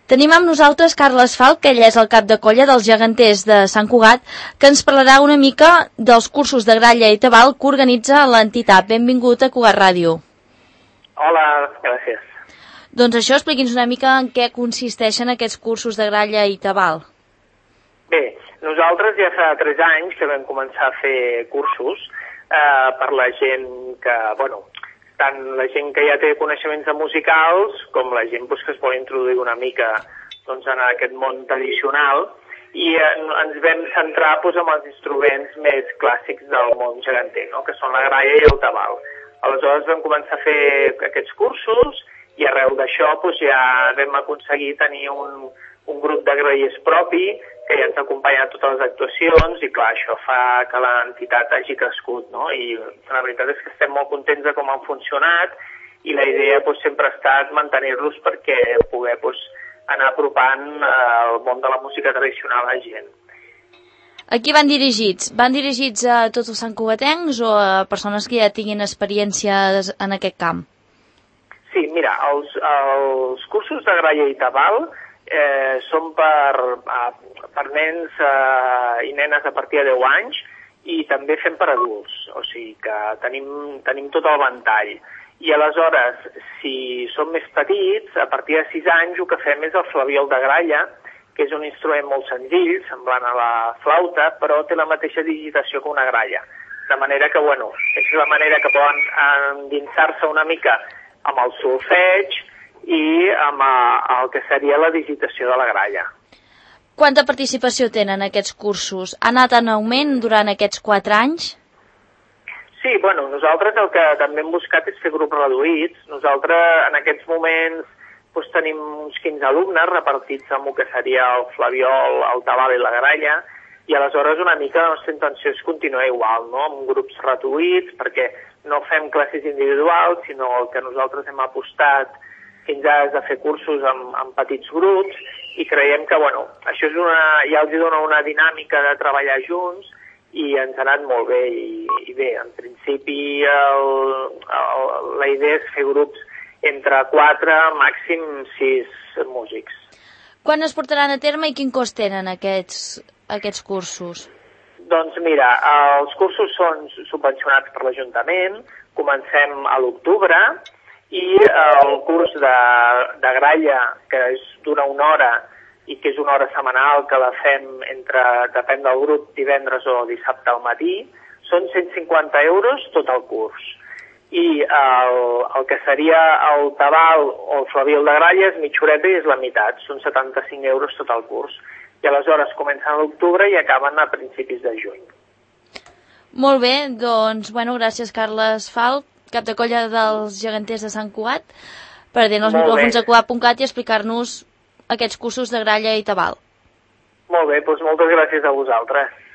Tenim amb nosaltres Carles Falc, que ell és el cap de colla dels geganters de Sant Cugat, que ens parlarà una mica dels cursos de gralla i tabal que organitza l'entitat. Benvingut a Cugat Ràdio. Hola, gràcies. Doncs això, expliqui'ns una mica en què consisteixen aquests cursos de gralla i tabal. Bé, nosaltres ja fa 3 anys que vam començar a fer cursos per la gent que, tant la gent que ja té coneixements musicals com la gent que es vol introduir una mica en aquest món tradicional, i ens vam centrar en els instruments més clàssics del món geganter, que són la gralla i el tabal. Aleshores vam començar a fer aquests cursos i arreu d'això ja vam aconseguir tenir un grup de grallers propi que ja ens acompanya a totes les actuacions i clar, això fa que l'entitat hagi crescut, no? I la veritat és que estem molt contents de com han funcionat i la idea sempre ha estat mantenir-los perquè poder anar apropant el món de la música tradicional a la gent. A qui van dirigits? Van dirigits a tots els santcugatencs o a persones que ja tinguin experiències en aquest camp? Sí, mira, els cursos de gralla i tabal són per nens i nenes a partir de 10 anys i també fem per adults, o sigui que tenim tot el ventall. I aleshores, si són més petits, a partir de 6 anys el que fem és el flabiol de gralla, que és un instrument molt senzill, semblant a la flauta, però té la mateixa digitació que una gralla. De manera que, és la manera que poden endinsar-se una mica amb el solfeig i amb el que seria la digitació de la gralla. Quanta participació tenen aquests cursos? Ha anat en augment durant aquests 4 anys? Sí, nosaltres el que també hem buscat és fer grups reduïts. Nosaltres en aquests moments tenim uns 15 alumnes repartits amb el que seria el flabiol, el tabal i la gralla, i aleshores una mica la nostra intenció és continuar igual, amb grups reduïts, perquè no fem classes individuals, sinó el que nosaltres hem apostat fins ara és de fer cursos amb petits grups i creiem que, això ja els dona una dinàmica de treballar junts i ens ha anat molt bé. I bé, en principi la idea és fer grups entre 4, màxim 6 músics. Quan es portaran a terme i quin cost tenen aquests cursos? Doncs mira, els cursos són subvencionats per l'Ajuntament, comencem a l'octubre, i el curs de gralla, que dura 1 hora i que és 1 hora setmanal, que la fem depèn del grup, divendres o dissabte al matí, són 150 euros tot el curs. I el que seria el tabal o el flabiol de gralla és mitja horeta i és la meitat, són 75 euros tot el curs. I aleshores comencen a l'octubre i acaben a principis de juny. Molt bé, doncs, gràcies Carles Falc, cap de colla dels geganters de Sant Cugat, per atendre els micròfons a Cugat.cat i explicar-nos aquests cursos de gralla i tabal. Molt bé, doncs moltes gràcies a vosaltres.